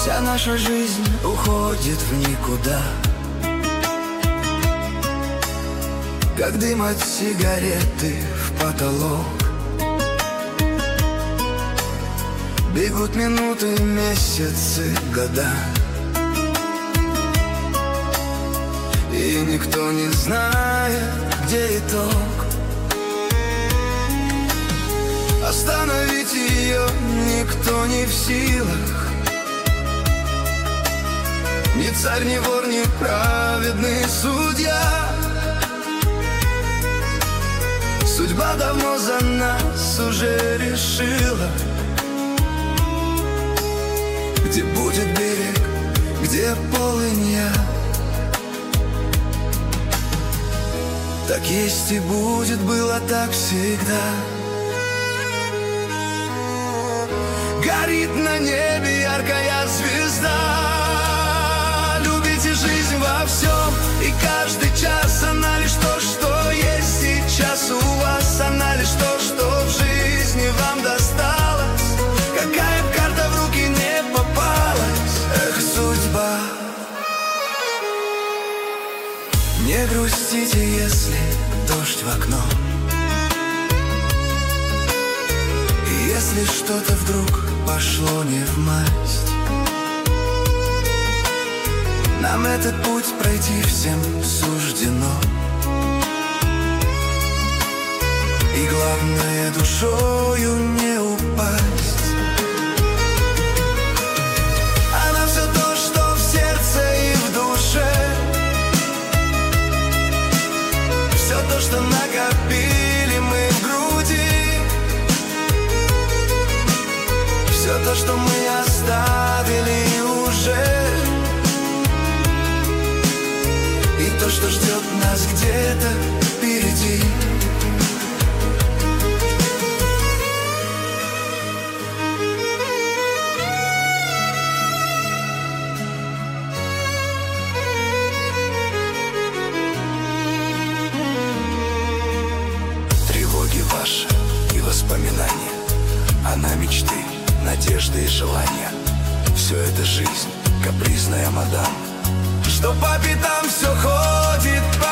Вся наша жизнь уходит в никуда, как дым от сигареты в потолок. Бегут минуты, месяцы, года, и никто не знает, где итог. Остановить ее никто не в силах. Ни царь, ни вор, ни праведный судья. Судьба давно за нас уже решила, где будет берег, где полынья. Так есть и будет, было так всегда. Горит на небе яркая звезда. Любите жизнь во всем, и каждый час она лишь то, что есть сейчас у вас. Она лишь то, что в жизни вам досталось. Какая б карта в руки не попалась. Эх, судьба. Не грустите, если дождь в окно, и если что-то вдруг пошло не в масть. Нам этот путь пройти всем суждено. И главное, душою не упасть. Она все то, что в сердце и в душе, все то, что накопили мы в груди, все то, что мы оставили уже, и то, что ждет нас где-то впереди. Тревоги ваши и воспоминания, она мечты, надежды и желания. Все это жизнь, капризная мадам, что по пятам все ходит по